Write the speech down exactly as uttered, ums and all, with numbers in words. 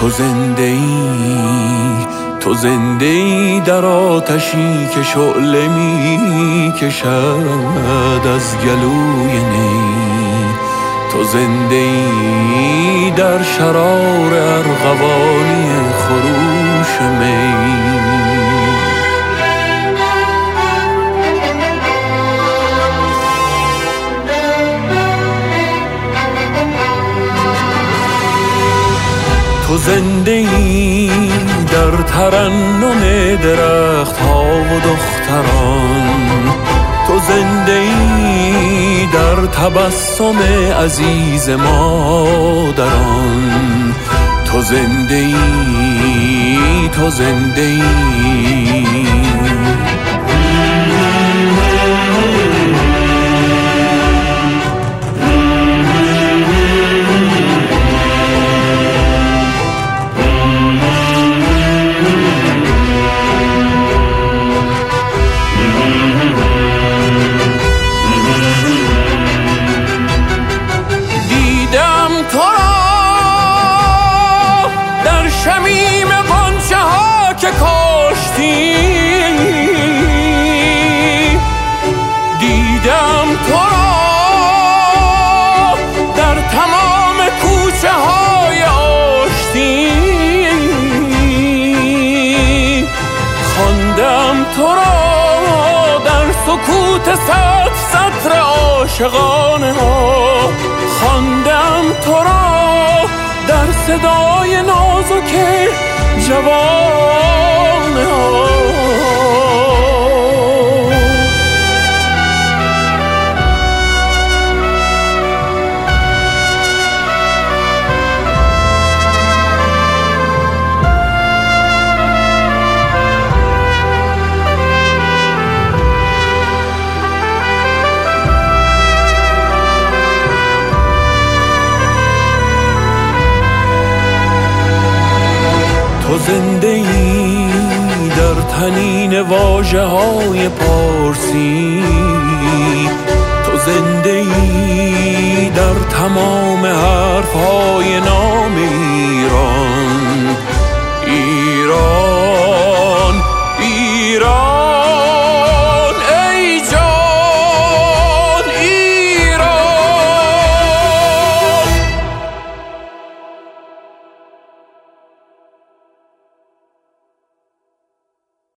تو زنده ای، تو زنده ای در آتشی که شعله می کشد از گلوی نی. تو زنده ای در شرار ارغوانی خروش می. تو زنده ای در ترنم درخت ها و دختران. تو زنده ای در تبسم عزیز مادران. تو زنده ای، تو زنده ای. شمیم غنچه ها که کاشتی، دیدم تو را در تمام کوچه های آشتی. خواندم تو را در سکوت صد سطر عاشقانه ها. خواندم تو را در صدای نازک جوانه ها. تو زنده ای در تنین واژه های پارسی. تو زنده ای در تمام حرف های نام